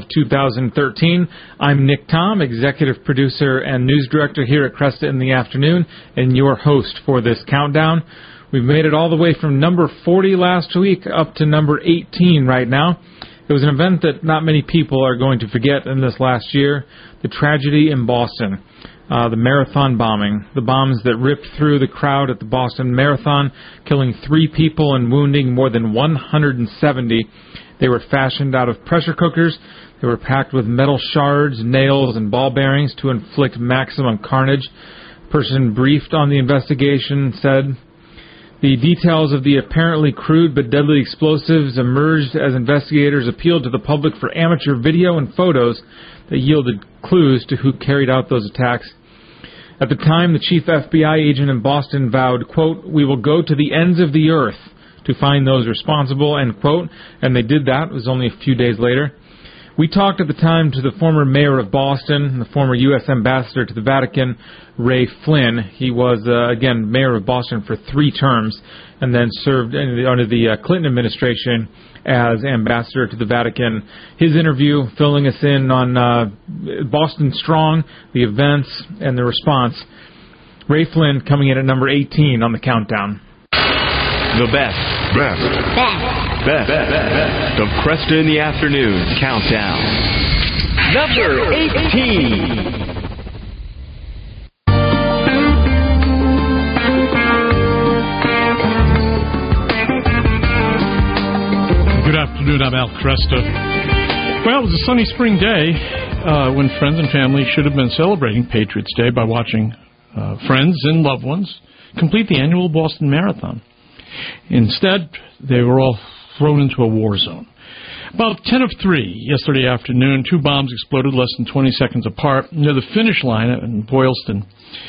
2013. I'm Nick Tom, executive producer and news director here at Cresta in the Afternoon, and your host for this countdown. We've made it all the way from number 40 last week up to number 18 right now. It was an event that not many people are going to forget in this last year, the tragedy in Boston. The marathon bombing, the bombs that ripped through the crowd at the Boston Marathon, killing 3 people and wounding more than 170. They were fashioned out of pressure cookers. They were packed with metal shards, nails, and ball bearings to inflict maximum carnage. A person briefed on the investigation said, "The details of the apparently crude but deadly explosives emerged as investigators appealed to the public for amateur video and photos that yielded clues to who carried out those attacks. At the time, the chief FBI agent in Boston vowed, quote, 'We will go to the ends of the earth to find those responsible,' end quote, and they did that. It was only a few days later. We talked at the time to the former mayor of Boston, the former U.S. ambassador to the Vatican, Ray Flynn. He was, again, mayor of Boston for 3 terms and then served under the Clinton administration as ambassador to the Vatican. His interview filling us in on Boston Strong, the events, and the response. Ray Flynn coming in at number 18 on the countdown. The best of Cresta in the Afternoon countdown. Number 18. Good afternoon, I'm Al Cresta. Well, it was a sunny spring day when friends and family should have been celebrating Patriots Day by watching friends and loved ones complete the annual Boston Marathon. Instead, they were all thrown into a war zone. About 10 of 3 yesterday afternoon, 2 bombs exploded less than 20 seconds apart near the finish line in Boylston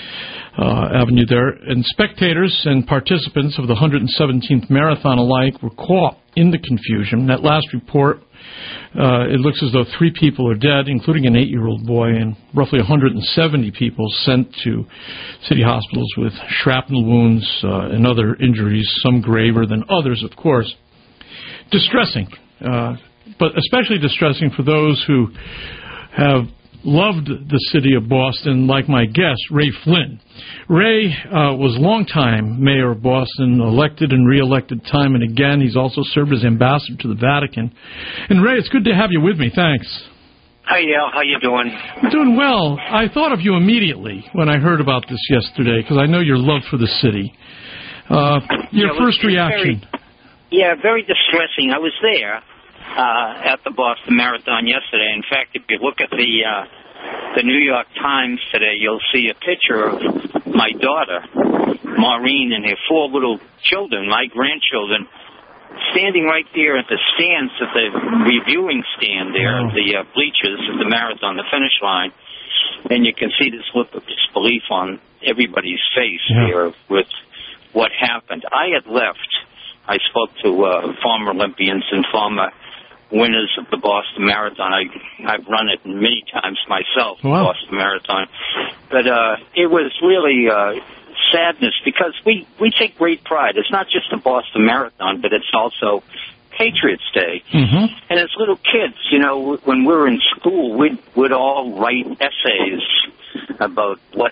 Avenue there, and spectators and participants of the 117th Marathon alike were caught in the confusion. That last report, it looks as though 3 people are dead, including an 8-year-old boy, and roughly 170 people sent to city hospitals with shrapnel wounds and other injuries, some graver than others, of course. Distressing, but especially distressing for those who have loved the city of Boston, like my guest, Ray Flynn. Ray was longtime mayor of Boston, elected and re-elected time and again. He's also served as ambassador to the Vatican. And Ray, it's good to have you with me. Thanks. Hi, Al. How you doing? I'm doing well. I thought of you immediately when I heard about this yesterday, because I know your love for the city. Your first reaction. Very distressing. I was there at the Boston Marathon yesterday. In fact, if you look at the New York Times today, you'll see a picture of my daughter, Maureen, and her 4 little children, my grandchildren, standing right there at the stands, at the reviewing stand there, the bleachers of the marathon, the finish line. And you can see this look of disbelief on everybody's face here with what happened. I had left. I spoke to former Olympians and former winners of the Boston Marathon. I've run it many times myself, the Boston Marathon. But it was really sadness, because we take great pride. It's not just the Boston Marathon, but it's also Patriots Day. Mm-hmm. And as little kids, when we were in school, we'd all write essays about what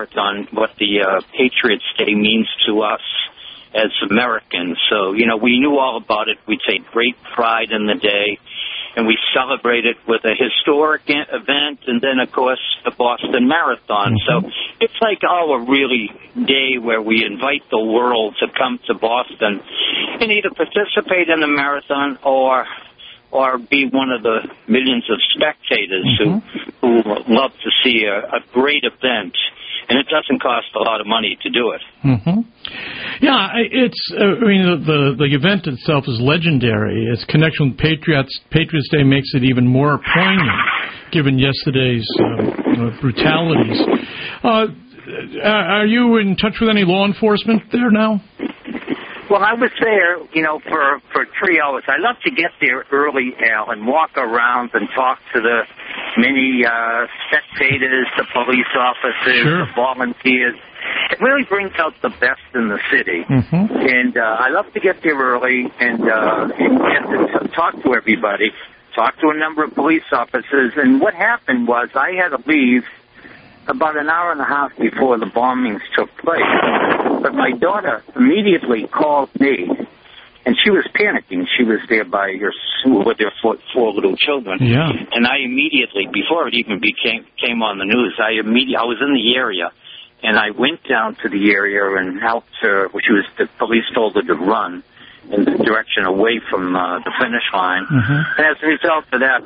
the Patriots Day means to us as Americans. So, we knew all about it. We take great pride in the day, and we celebrate it with a historic event, and then, of course, the Boston Marathon. Mm-hmm. So it's like our really day where we invite the world to come to Boston and either participate in the marathon or or be one of the millions of spectators who love to see a great event. And it doesn't cost a lot of money to do it. Yeah, it's. I mean, the event itself is legendary. Its connection with Patriots Day makes it even more poignant, given yesterday's brutalities. Are you in touch with any law enforcement there now? Well, I was there, for 3 hours. I love to get there early, Al, and walk around and talk to the many spectators, the police officers, the volunteers. It really brings out the best in the city. And I love to get there early and get to talk to everybody, talk to a number of police officers. And what happened was I had to leave about an hour and a half before the bombings took place. But my daughter immediately called me, and she was panicking. She was there with her four little children. Yeah. And I immediately, before it even came on the news, I was in the area, and I went down to the area and helped her. The police told her to run in the direction away from the finish line. And as a result of that,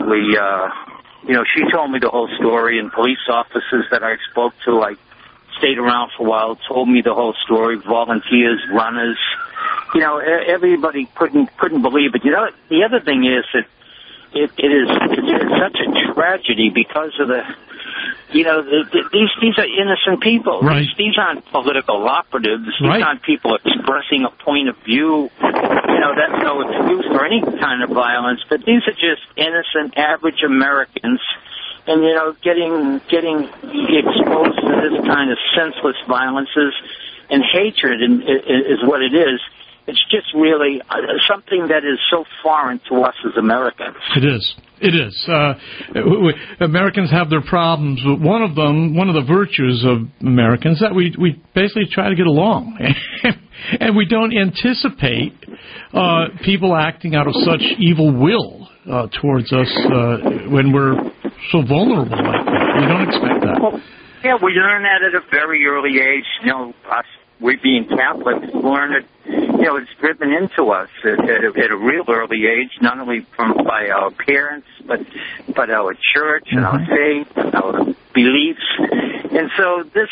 she told me the whole story, and police officers that I spoke to, I stayed around for a while, told me the whole story, volunteers, runners. Everybody couldn't believe it. The other thing is that it is such a tragedy because of these are innocent people. Right. These aren't political operatives. These aren't people expressing a point of view. That's no excuse for any kind of violence. But these are just innocent, average Americans, and getting exposed to this kind of senseless violences and hatred is what it is. It's just really something that is so foreign to us as Americans. It is. It is. Americans have their problems, but one of the virtues of Americans is that we basically try to get along. And we don't anticipate people acting out of such evil will towards us when we're so vulnerable like that. We don't expect that. Well, yeah, we learn that at a very early age. We being Catholics learn it. It's driven into us at a real early age, not only by our parents, but our church and our faith and our beliefs. And so this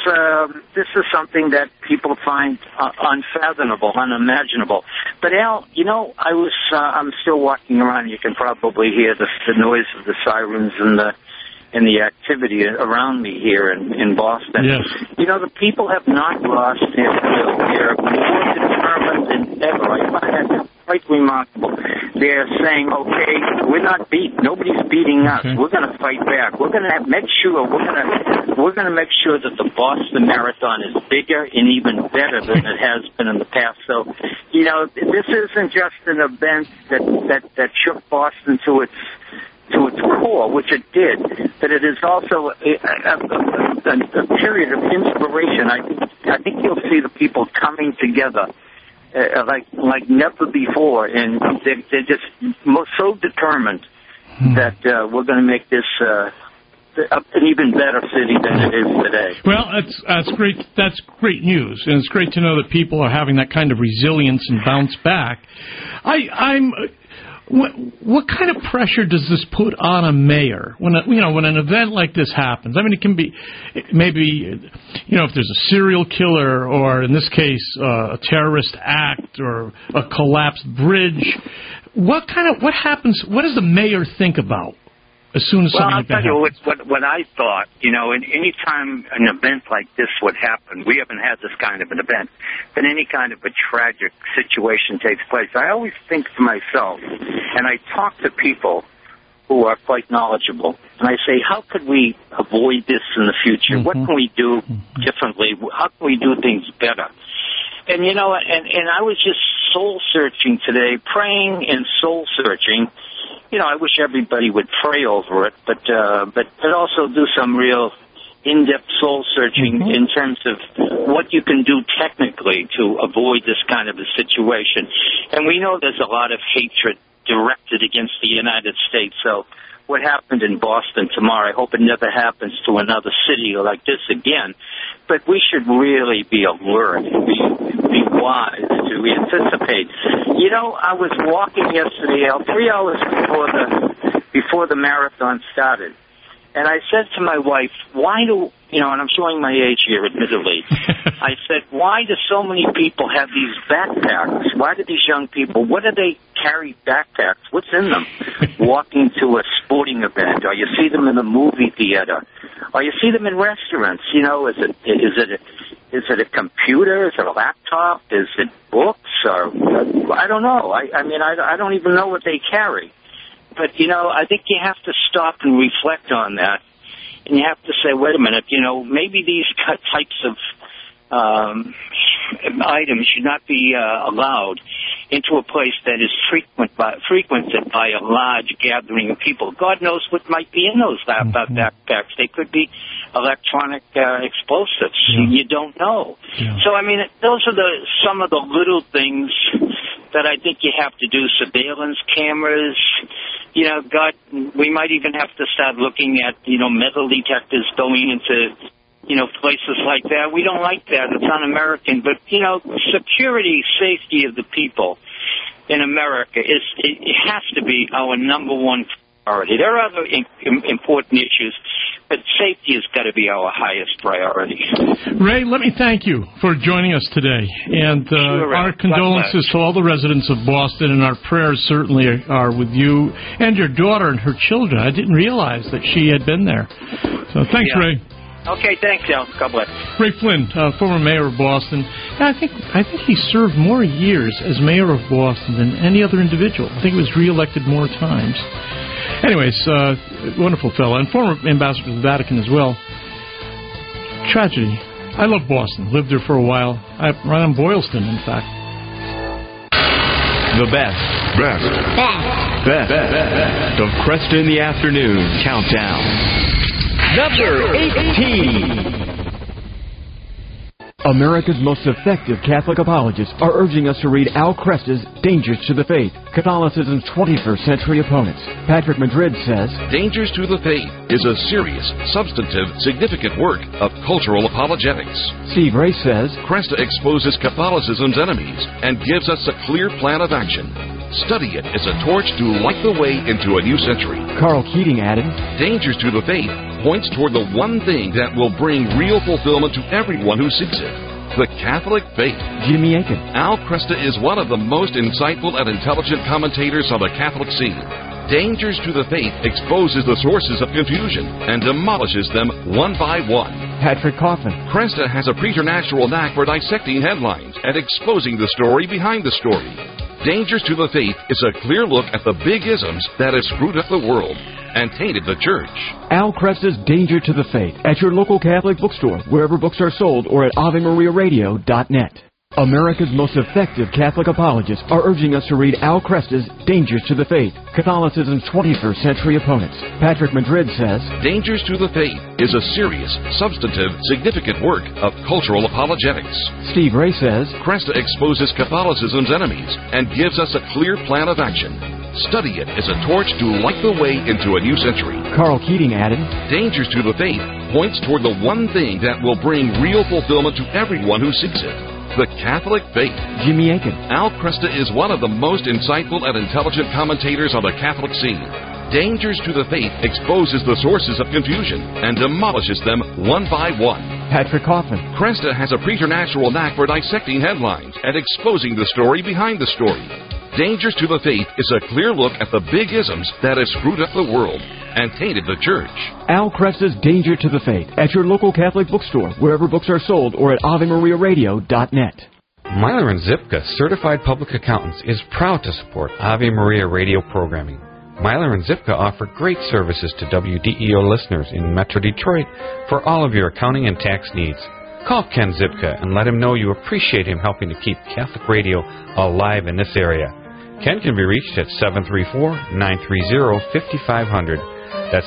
is something that people find unfathomable, unimaginable. But Al, I'm still walking around. You can probably hear the noise of the sirens and the activity around me here in Boston. Yes. The people have not lost their will. They're more determined than ever. I find that quite remarkable. They're saying, okay, we're not beat. Nobody's beating us. Okay. We're going to fight back. We're going to make sure that the Boston Marathon is bigger and even better than it has been in the past. So, this isn't just an event that shook Boston to its core, which it did, but it is also a period of inspiration. I think you'll see the people coming together like never before, and they're just so determined that we're going to make this an even better city than it is today. Well, that's great. That's great news, and it's great to know that people are having that kind of resilience and bounce back. What kind of pressure does this put on a mayor when an event like this happens? I mean, it can be maybe if there's a serial killer or in this case a terrorist act or a collapsed bridge. What happens? What does the mayor think about as soon as something like that happens? Well, I'll tell you what I thought. Any time an event like this would happen, we haven't had this kind of an event, but any kind of a tragic situation takes place, I always think to myself, and I talk to people who are quite knowledgeable, and I say, how could we avoid this in the future? What can we do differently? How can we do things better? And, and I was just soul-searching today, praying and soul-searching. I wish everybody would pray over it, but also do some real in-depth soul-searching in terms of what you can do technically to avoid this kind of a situation. And we know there's a lot of hatred directed against the United States, so what happened in Boston tomorrow, I hope it never happens to another city like this again. But we should really be alert, be wise to anticipate. You know, I was walking yesterday, 3 hours before the marathon started, and I said to my wife, why do, and I'm showing my age here, admittedly, I said, why do so many people have these backpacks? Why do these young people, what do they carry backpacks? What's in them? Walking to a sporting event, or you see them in a movie theater, or you see them in restaurants. Is it a computer? Is it a laptop? Is it books? Or I don't know. I don't even know what they carry. But, I think you have to stop and reflect on that. And you have to say, wait a minute, maybe these types of items should not be allowed into a place that is frequented by a large gathering of people. God knows what might be in those backpacks. They could be electronic explosives. You don't know. Yeah. So, those are some of the little things that I think you have to do. Surveillance cameras. We might even have to start looking at, metal detectors going into, places like that. We don't like that. It's un-American. But, security, safety of the people in America, it has to be our number one priority. There are other important issues, but safety has got to be our highest priority. Ray, let me thank you for joining us today. And our condolences to all the residents of Boston, and our prayers certainly are with you and your daughter and her children. I didn't realize that she had been there. So thanks, Ray. Okay, thanks, Al. God bless. Ray Flynn, former mayor of Boston. And I think he served more years as mayor of Boston than any other individual. I think he was reelected more times. Anyways, wonderful fellow, and former ambassador to the Vatican as well. Tragedy. I love Boston. Lived there for a while. Right on Boylston, in fact. The best of Cresta in the Afternoon Countdown. Number 18. America's most effective Catholic apologists are urging us to read Al Cresta's Dangers to the Faith, Catholicism's 21st Century Opponents. Patrick Madrid says, Dangers to the Faith is a serious, substantive, significant work of cultural apologetics. Steve Ray says, Cresta exposes Catholicism's enemies and gives us a clear plan of action. Study it as a torch to light the way into a new century. Carl Keating added, Dangers to the Faith points toward the one thing that will bring real fulfillment to everyone who seeks it, the Catholic faith. Jimmy Akin. Al Cresta is one of the most insightful and intelligent commentators on the Catholic scene. Dangers to the Faith exposes the sources of confusion and demolishes them one by one. Patrick Coffin. Cresta has a preternatural knack for dissecting headlines and exposing the story behind the story. Dangers to the Faith is a clear look at the big isms that have screwed up the world and tainted the church. Al Cresta's Danger to the Faith at your local Catholic bookstore, wherever books are sold, or at AveMariaRadio.net. America's most effective Catholic apologists are urging us to read Al Cresta's Dangers to the Faith, Catholicism's 21st Century Opponents. Patrick Madrid says, Dangers to the Faith is a serious, substantive, significant work of cultural apologetics. Steve Ray says, Cresta exposes Catholicism's enemies and gives us a clear plan of action. Study it as a torch to light the way into a new century. Carl Keating added, Dangers to the Faith points toward the one thing that will bring real fulfillment to everyone who seeks it, the Catholic faith. Jimmy Akin. Al Cresta is one of the most insightful and intelligent commentators on the Catholic scene. Dangers to the Faith exposes the sources of confusion and demolishes them one by one. Patrick Coffin. Cresta has a preternatural knack for dissecting headlines and exposing the story behind the story. Dangers to the Faith is a clear look at the big isms that have screwed up the world and tainted the church. Al Cresta's Danger to the Faith at your local Catholic bookstore, wherever books are sold, or at AveMariaRadio.net. Myler & Zipka, Certified Public Accountants, is proud to support Ave Maria radio programming. Myler & Zipka offer great services to WDEO listeners in Metro Detroit for all of your accounting and tax needs. Call Ken Zipka and let him know you appreciate him helping to keep Catholic radio alive in this area. Ken can be reached at 734-930-5500. That's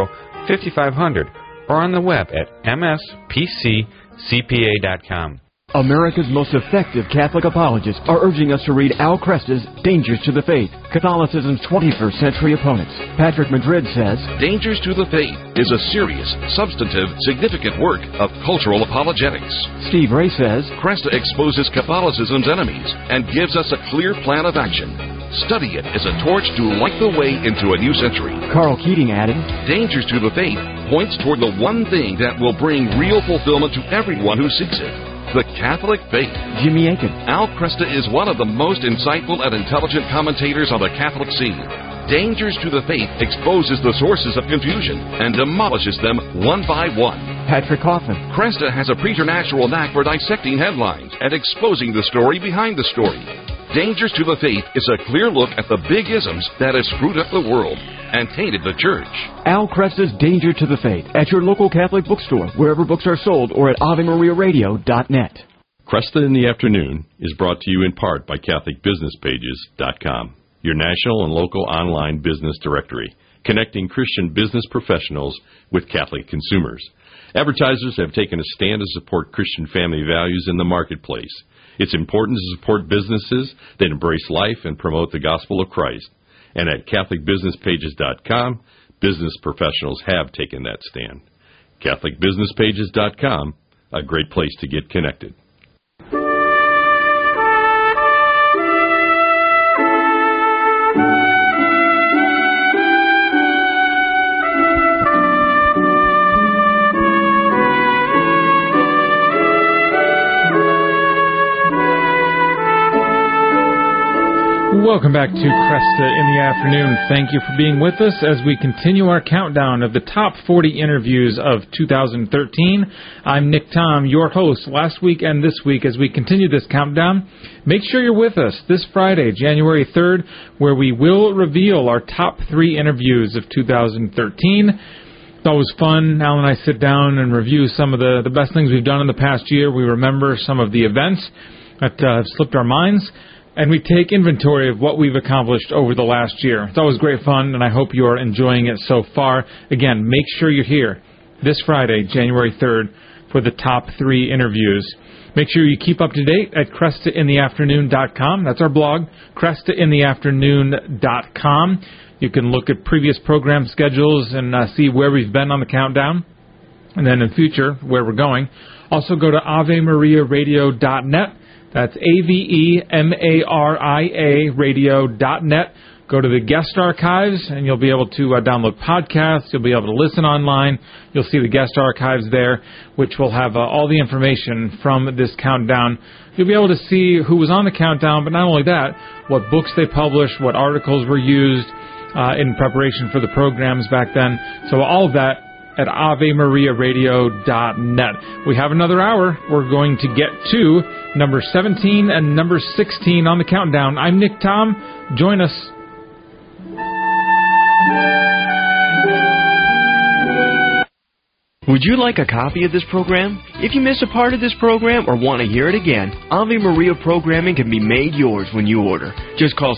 734-930-5500, or on the web at mspccpa.com. America's most effective Catholic apologists are urging us to read Al Kresta's Dangers to the Faith, Catholicism's 21st Century Opponents. Patrick Madrid says, Dangers to the Faith is a serious, substantive, significant work of cultural apologetics. Steve Ray says, Kresta exposes Catholicism's enemies and gives us a clear plan of action. Study it as a torch to light the way into a new century. Carl Keating added, Dangers to the Faith points toward the one thing that will bring real fulfillment to everyone who seeks it. The Catholic faith. Jimmy Akin. Al Kresta is one of the most insightful and intelligent commentators on the Catholic scene. Dangers to the Faith exposes the sources of confusion and demolishes them one by one. Patrick Hoffman. Kresta has a preternatural knack for dissecting headlines and exposing the story behind the story. Dangers to the Faith is a clear look at the big isms that have screwed up the world and tainted the church. Al Kresta's Danger to the Faith at your local Catholic bookstore, wherever books are sold, or at AveMariaRadio.net. Cresta in the Afternoon is brought to you in part by CatholicBusinessPages.com, your national and local online business directory, connecting Christian business professionals with Catholic consumers. Advertisers have taken a stand to support Christian family values in the marketplace. It's important to support businesses that embrace life and promote the gospel of Christ. And at CatholicBusinessPages.com, business professionals have taken that stand. CatholicBusinessPages.com, a great place to get connected. Welcome back to Cresta in the Afternoon. Thank you for being with us as we continue our countdown of the top 40 interviews of 2013. I'm Nick Tom, your host, last week and this week. As we continue this countdown, make sure you're with us this Friday, January 3rd, where we will reveal our top 3 interviews of 2013. It's always fun. Al and I sit down and review some of the best things we've done in the past year. We remember some of the events that have slipped our minds, and we take inventory of what we've accomplished over the last year. It's always great fun, and I hope you are enjoying it so far. Again, make sure you're here this Friday, January 3rd, for the top 3 interviews. Make sure you keep up to date at CrestaInTheAfternoon.com. That's our blog, CrestaInTheAfternoon.com. You can look at previous program schedules and see where we've been on the countdown, and then in future, where we're going. Also go to AveMariaRadio.net. That's AVEMARIA radio.net. Go to the guest archives, and you'll be able to download podcasts. You'll be able to listen online. You'll see the guest archives there, which will have all the information from this countdown. You'll be able to see who was on the countdown, but not only that, what books they published, what articles were used in preparation for the programs back then. So all of that at AveMariaRadio.net. We have another hour. We're going to get to number 17 and number 16 on the countdown. I'm Nick Tom. Join us. Would you like a copy of this program? If you miss a part of this program or want to hear it again, Ave Maria programming can be made yours when you order. Just call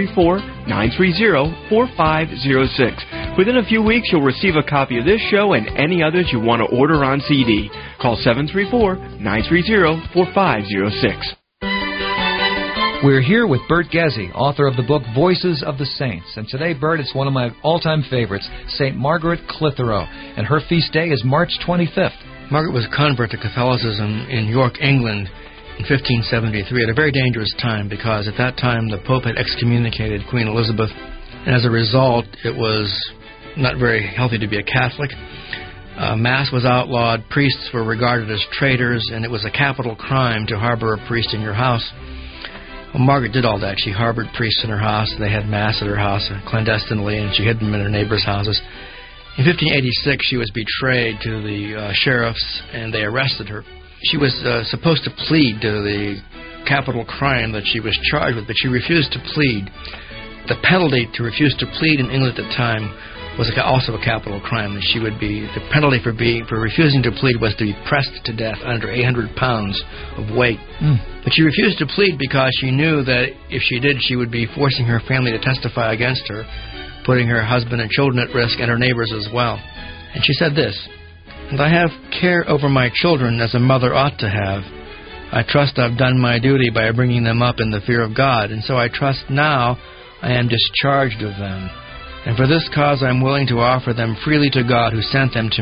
734-930-4506. Within a few weeks, you'll receive a copy of this show and any others you want to order on CD. Call 734-930-4506. We're here with Bert Gezzi, author of the book Voices of the Saints. And today, Bert, it's one of my all-time favorites, St. Margaret Clitheroe. And her feast day is March 25th. Margaret was a convert to Catholicism in York, England in 1573 at a very dangerous time because at that time the Pope had excommunicated Queen Elizabeth. And as a result, it was not very healthy to be a Catholic. Mass was outlawed, priests were regarded as traitors, and it was a capital crime to harbor a priest in your house. Well, Margaret did all that. She harbored priests in her house. They had Mass at her house clandestinely, and she hid them in her neighbors' houses. In 1586, she was betrayed to the sheriffs, and they arrested her. She was supposed to plead to the capital crime that she was charged with, but she refused to plead. The penalty to refuse to plead in England at the time was also a capital crime. That the penalty for refusing to plead was to be pressed to death under 800 pounds of weight. But she refused to plead because she knew that if she did, she would be forcing her family to testify against her, putting her husband and children at risk and her neighbors as well. And she said this, "And I have care over my children as a mother ought to have. I trust I've done my duty by bringing them up in the fear of God, and so I trust now I am discharged of them. And for this cause I am willing to offer them freely to God who sent them to